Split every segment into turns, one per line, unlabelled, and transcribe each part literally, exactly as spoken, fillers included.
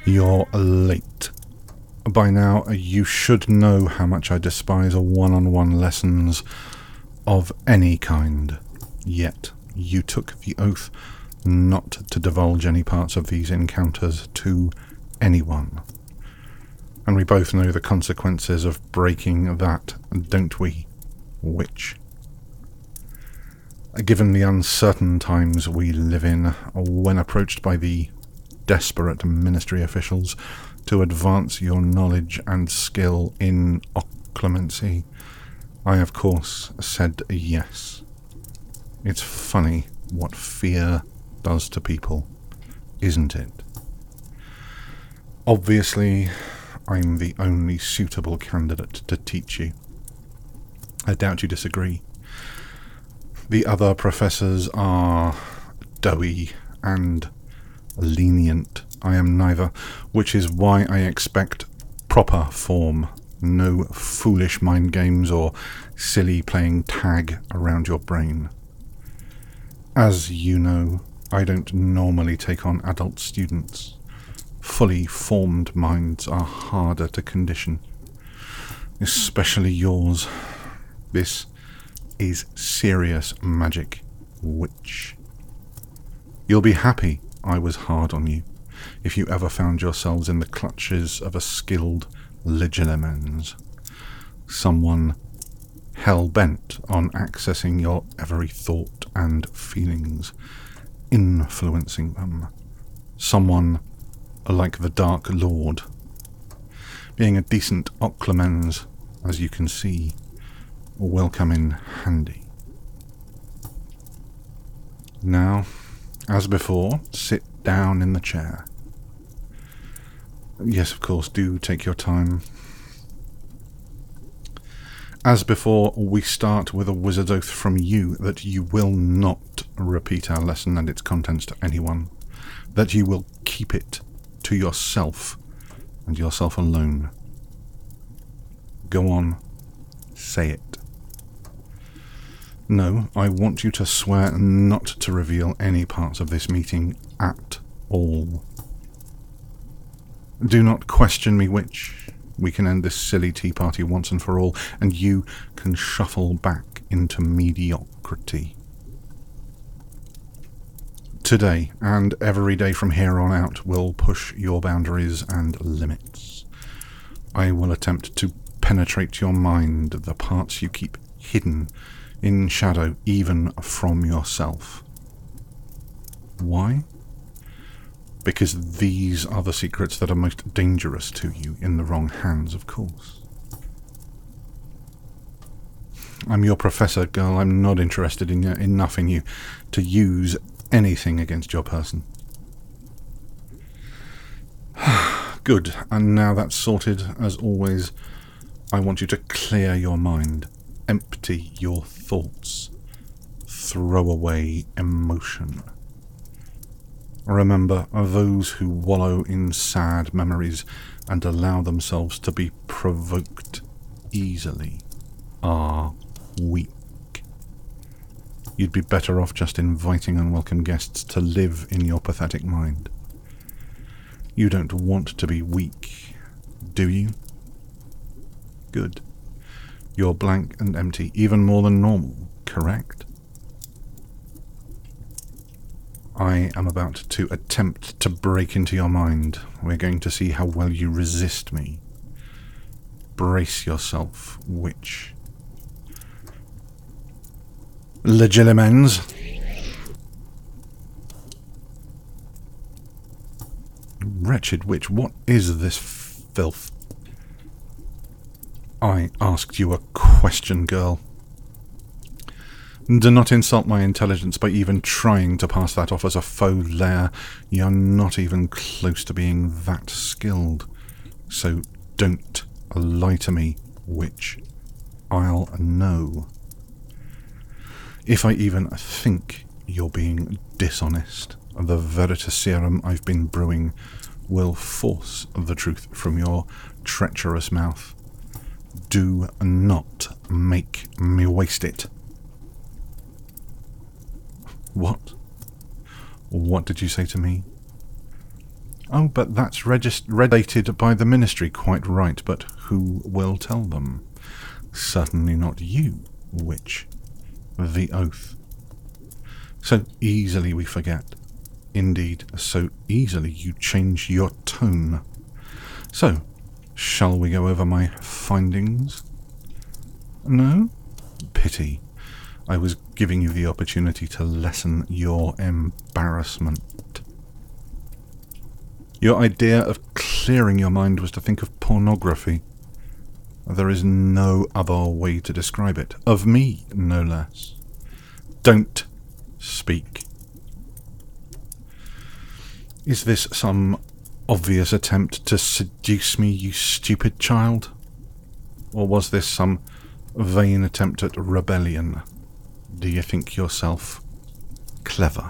You're late. By now, you should know how much I despise one-on-one lessons of any kind. Yet, you took the oath not to divulge any parts of these encounters to anyone. And we both know the consequences of breaking that, don't we, witch? Given the uncertain times we live in, when approached by the desperate ministry officials to advance your knowledge and skill in occlumency, I of course said yes. It's funny what fear does to people, isn't it? Obviously, I'm the only suitable candidate to teach you. I doubt you disagree. The other professors are doughy and lenient. I am neither, which is why I expect proper form, no foolish mind games or silly playing tag around your brain. As you know, I don't normally take on adult students. Fully formed minds are harder to condition, especially yours. This is serious magic, witch. You'll be happy I was hard on you if you ever found yourselves in the clutches of a skilled legilimens, someone hell-bent on accessing your every thought and feelings, influencing them, someone like the Dark Lord. Being a decent occlumenz, as you can see, will come in handy. Now, as before, sit down in the chair. Yes, of course, do take your time. As before, we start with a wizard's oath from you that you will not repeat our lesson and its contents to anyone, that you will keep it to yourself and yourself alone. Go on, say it. No, I want you to swear not to reveal any parts of this meeting at all. Do not question me, witch. We can end this silly tea party once and for all, and you can shuffle back into mediocrity. Today, and every day from here on out, will push your boundaries and limits. I will attempt to penetrate your mind, the parts you keep hidden in shadow, even from yourself. Why? Because these are the secrets that are most dangerous to you in the wrong hands, of course. I'm your professor, girl. I'm not interested in enoughing you to use anything against your person. Good, and now that's sorted, as always, I want you to clear your mind, empty your thoughts, throw away emotion. Remember, those who wallow in sad memories and allow themselves to be provoked easily are weak. You'd be better off just inviting unwelcome guests to live in your pathetic mind. You don't want to be weak, do you? Good. You're blank and empty, even more than normal, correct? I am about to attempt to break into your mind. We're going to see how well you resist me. Brace yourself, witch. Legilimens. Wretched witch, what is this filth? I asked you a question, girl. Do not insult my intelligence by even trying to pass that off as a faux lair. You're not even close to being that skilled. So don't lie to me, witch. I'll know. If I even think you're being dishonest, the veritaserum I've been brewing will force the truth from your treacherous mouth. Do not make me waste it. What? What did you say to me? Oh, but that's regulated by the ministry, quite right, but who will tell them? Certainly not you, witch. The oath. So easily we forget. Indeed, so easily you change your tone. So, shall we go over my findings? No? Pity. I was giving you the opportunity to lessen your embarrassment. Your idea of clearing your mind was to think of pornography. There is no other way to describe it. Of me, no less. Don't speak. Is this some obvious attempt to seduce me, you stupid child? Or was this some vain attempt at rebellion? Do you think yourself clever?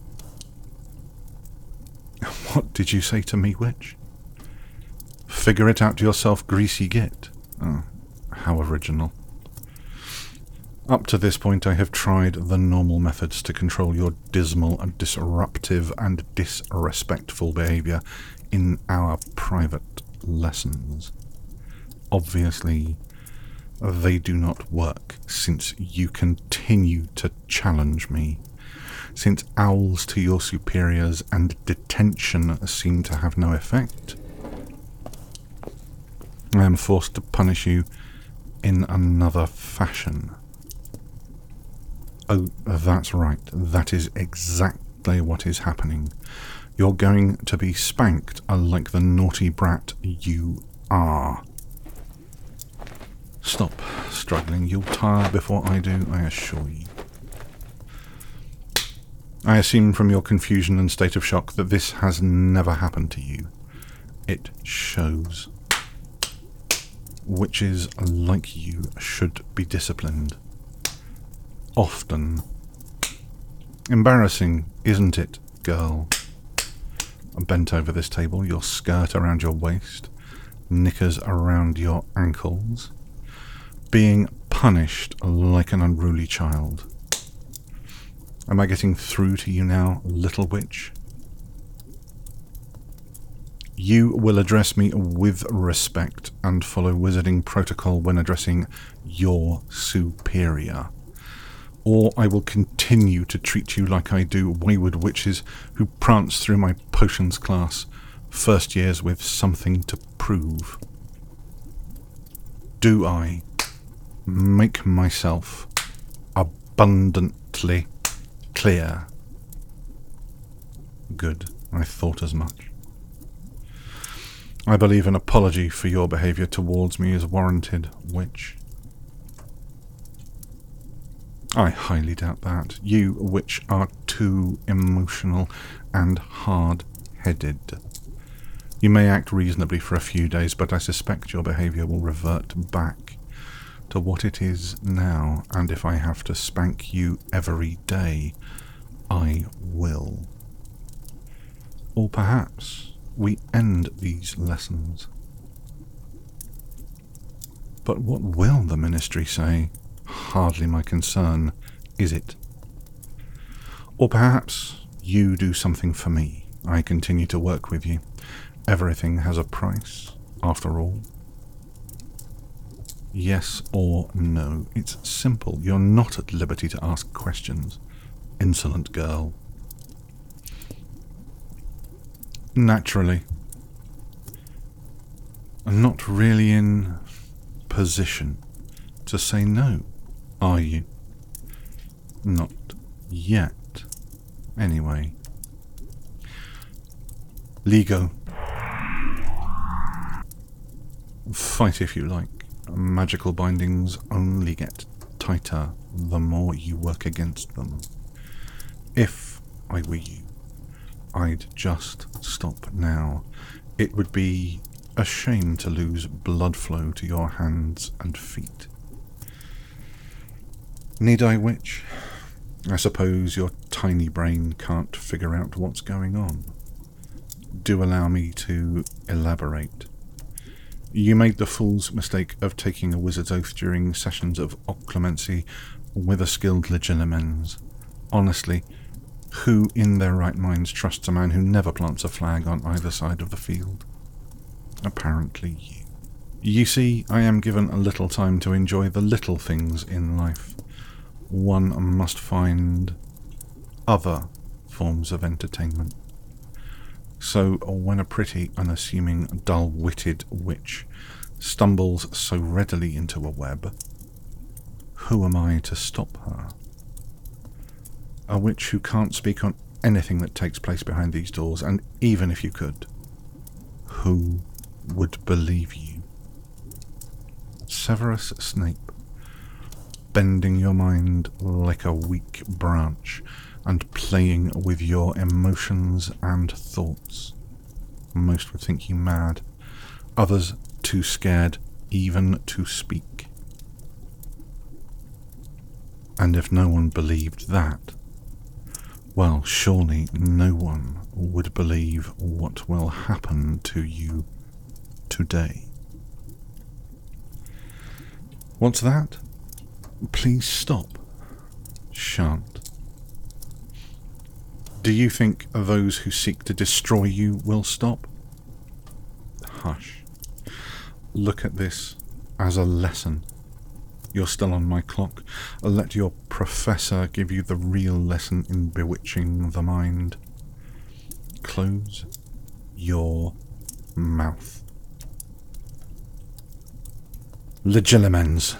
What did you say to me, witch? Figure it out yourself, greasy git. Oh, how original. Up to this point I have tried the normal methods to control your dismal and disruptive and disrespectful behaviour in our private lessons. Obviously, they do not work, since you continue to challenge me, since owls to your superiors and detention seem to have no effect. I am forced to punish you in another fashion. Oh, that's right. That is exactly what is happening. You're going to be spanked like the naughty brat you are. Stop struggling. You'll tire before I do, I assure you. I assume from your confusion and state of shock that this has never happened to you. It shows. Witches like you should be disciplined. Often. Embarrassing, isn't it, girl? Bent over this table, your skirt around your waist, knickers around your ankles, being punished like an unruly child. Am I getting through to you now, little witch? You will address me with respect and follow wizarding protocol when addressing your superior. Or I will continue to treat you like I do wayward witches who prance through my potions class, first years with something to prove. Do I make myself abundantly clear? Good, I thought as much. I believe an apology for your behaviour towards me is warranted, witch. I highly doubt that. You, witch, are too emotional and hard-headed. You may act reasonably for a few days, but I suspect your behaviour will revert back to what it is now, and if I have to spank you every day, I will. Or perhaps we end these lessons. But what will the ministry say? Hardly my concern, is it? Or perhaps you do something for me. I continue to work with you. Everything has a price, after all. Yes or no. It's simple. You're not at liberty to ask questions. Insolent girl. Naturally. I'm not really in position to say no, are you? Not yet. Anyway. Lego. Fight if you like. Magical bindings only get tighter the more you work against them. If I were you, I'd just stop now. It would be a shame to lose blood flow to your hands and feet. Need I, witch? I suppose your tiny brain can't figure out what's going on. Do allow me to elaborate. You made the fool's mistake of taking a wizard's oath during sessions of occlumency with a skilled legilimens. Honestly, Who in their right minds trusts a man who never plants a flag on either side of the field? Apparently you. You see, I am given a little time to enjoy the little things in life. One must find other forms of entertainment. So when a pretty, unassuming, dull-witted witch stumbles so readily into a web, who am I to stop her? A witch who can't speak on anything that takes place behind these doors, and even if you could, who would believe you? Severus Snape, bending your mind like a weak branch and playing with your emotions and thoughts. Most would think you mad, others too scared even to speak. And if no one believed that, well, surely no one would believe what will happen to you today. What's that? Please stop. Shan't. Do you think those who seek to destroy you will stop? Hush. Look at this as a lesson. You're still on my clock. Let your professor give you the real lesson in bewitching the mind. Close your mouth. Legilimens.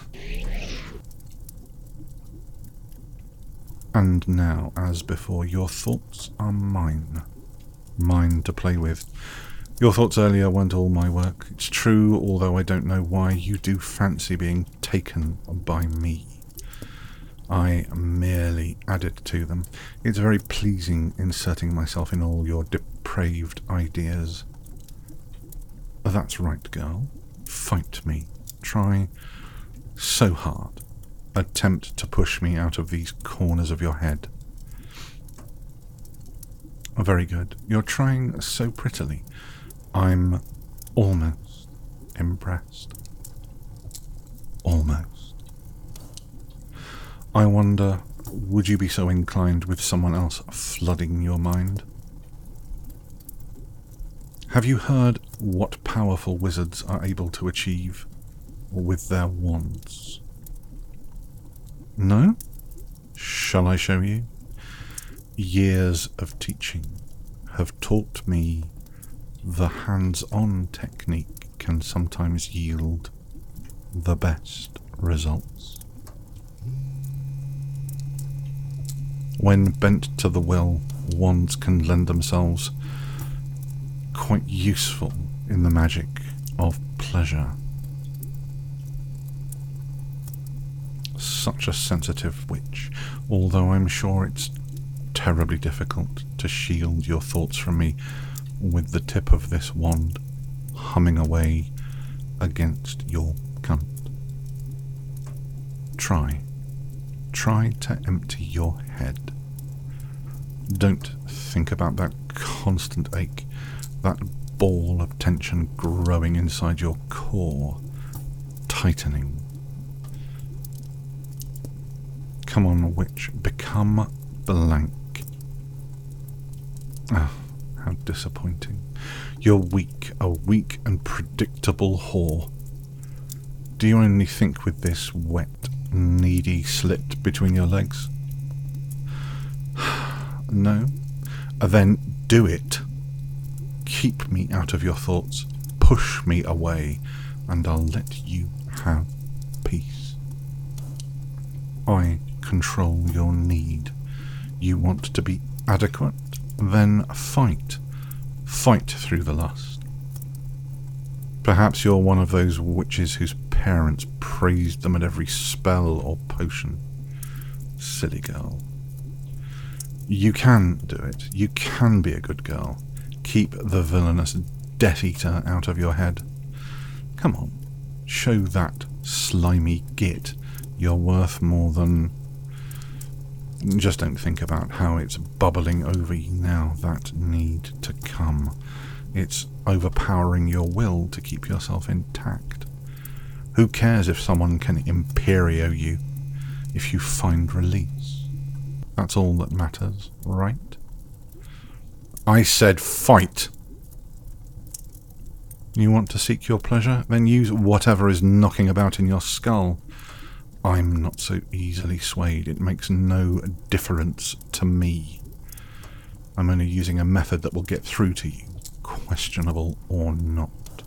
And now, as before, your thoughts are mine. Mine to play with. Your thoughts earlier weren't all my work. It's true, although I don't know why you do fancy being taken by me. I merely added to them. It's very pleasing inserting myself in all your depraved ideas. That's right, girl. Fight me. Try so hard. Attempt to push me out of these corners of your head. Very good. You're trying so prettily. I'm almost impressed. Almost. I wonder, would you be so inclined with someone else flooding your mind? Have you heard what powerful wizards are able to achieve with their wands? No? Shall I show you? Years of teaching have taught me the hands-on technique can sometimes yield the best results. When bent to the will, wands can lend themselves quite useful in the magic of pleasure. Such a sensitive witch, although I'm sure it's terribly difficult to shield your thoughts from me with the tip of this wand humming away against your cunt. Try. Try to empty your head. Don't think about that constant ache, that ball of tension growing inside your core, tightening. Come on, witch, become blank. Ah, how disappointing. You're weak, a weak and predictable whore. Do you only think with this wet, needy slit between your legs? No? Then do it. Keep me out of your thoughts. Push me away, and I'll let you have peace. I control your need. You want to be adequate? Then fight. Fight through the lust. Perhaps you're one of those witches whose parents praised them at every spell or potion. Silly girl. You can do it. You can be a good girl. Keep the villainous Death Eater out of your head. Come on. Show that slimy git you're worth more than... Just don't think about how it's bubbling over you now, that need to come. It's overpowering your will to keep yourself intact. Who cares if someone can imperio you, if you find release? That's all that matters, right? I said fight! You want to seek your pleasure? Then use whatever is knocking about in your skull. I'm not so easily swayed. It makes no difference to me. I'm only using a method that will get through to you, questionable or not.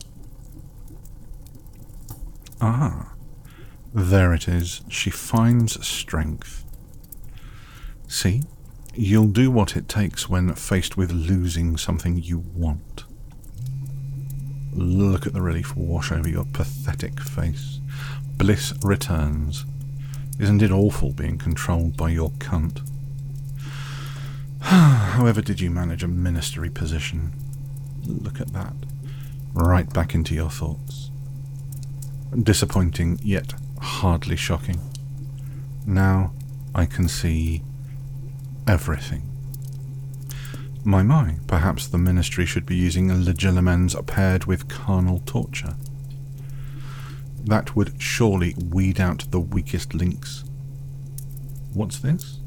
Ah, there it is. She finds strength. See? You'll do what it takes when faced with losing something you want. Look at the relief wash over your pathetic face. Bliss returns. Isn't it awful being controlled by your cunt? However did you manage a ministry position? Look at that. Right back into your thoughts. Disappointing, yet hardly shocking. Now I can see everything. My, my, perhaps the ministry should be using legilimens paired with carnal torture. That would surely weed out the weakest links. What's this?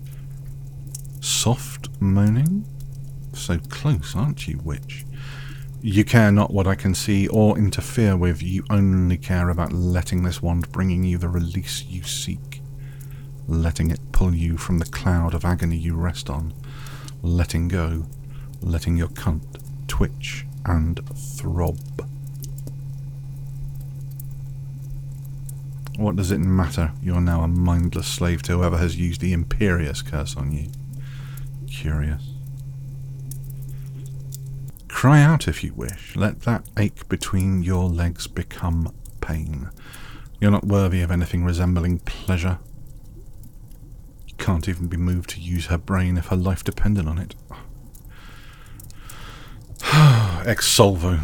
Soft moaning? So close, aren't you, witch? You care not what I can see or interfere with. You only care about letting this wand bringing you the release you seek. Letting it pull you from the cloud of agony you rest on. Letting go, letting your cunt twitch and throb. What does it matter? You're now a mindless slave to whoever has used the Imperious curse on you. Curious. Cry out if you wish. Let that ache between your legs become pain. You're not worthy of anything resembling pleasure. Can't even be moved to use her brain if her life depended on it. Ex solvo.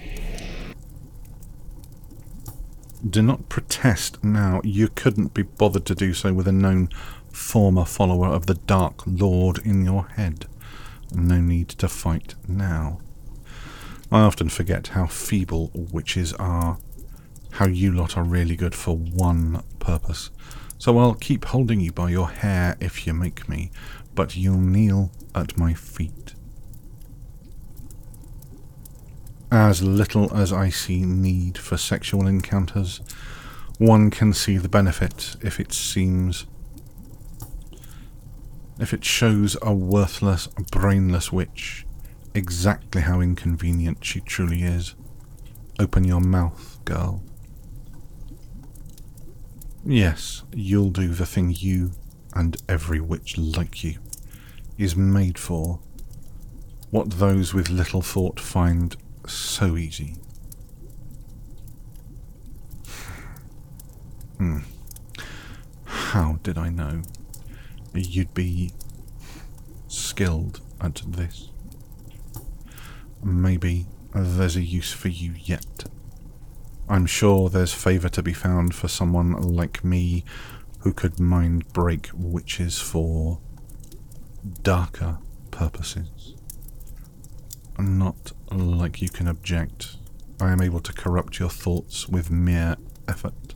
Do not protest now. You couldn't be bothered to do so with a known former follower of the Dark Lord in your head. No need to fight now. I often forget how feeble witches are. How you lot are really good for one purpose. So I'll keep holding you by your hair if you make me, but you'll kneel at my feet. As little as I see need for sexual encounters, one can see the benefit if it seems... if it shows a worthless, brainless witch exactly how inconvenient she truly is. Open your mouth, girl. Yes, you'll do the thing you, and every witch like you, is made for. What those with little thought find so easy. Hmm. How did I know you'd be skilled at this? Maybe there's a use for you yet. I'm sure there's favour to be found for someone like me who could mind break witches for darker purposes. Not like you can object. I am able to corrupt your thoughts with mere effort.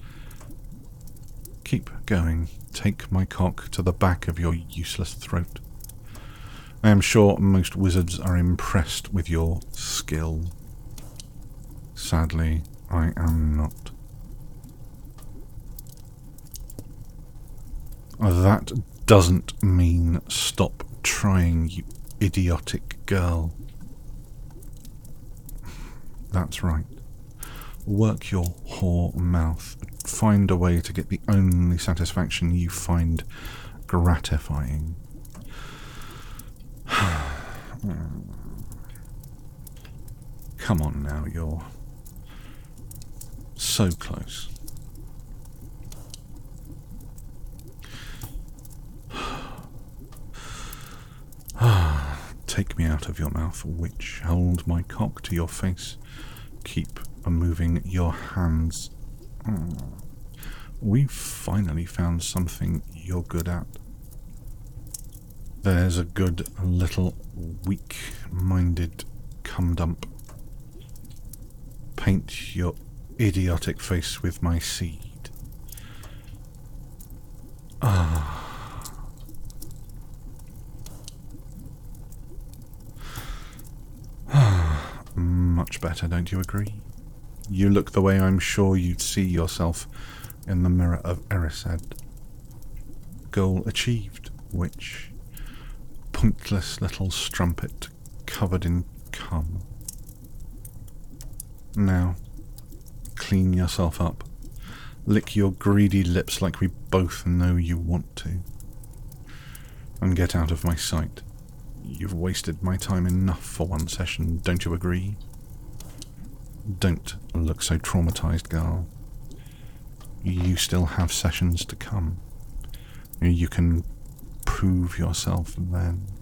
Keep going. Take my cock to the back of your useless throat. I am sure most wizards are impressed with your skill. Sadly, I am not. That doesn't mean stop trying, you idiotic girl. That's right. Work your whore mouth. Find a way to get the only satisfaction you find gratifying. Come on now, you're so close. Take me out of your mouth, witch. Hold my cock to your face. Keep moving your hands. We've finally found something you're good at. There's a good little weak-minded cum-dump. Paint your idiotic face with my seed. Ah. much better, don't you agree? You look the way I'm sure you'd see yourself in the mirror of Erised. Goal achieved, witch. Pointless little strumpet covered in cum. Now, clean yourself up. Lick your greedy lips like we both know you want to. And get out of my sight. You've wasted my time enough for one session, don't you agree? Don't look so traumatized, girl. You still have sessions to come. You can prove yourself then.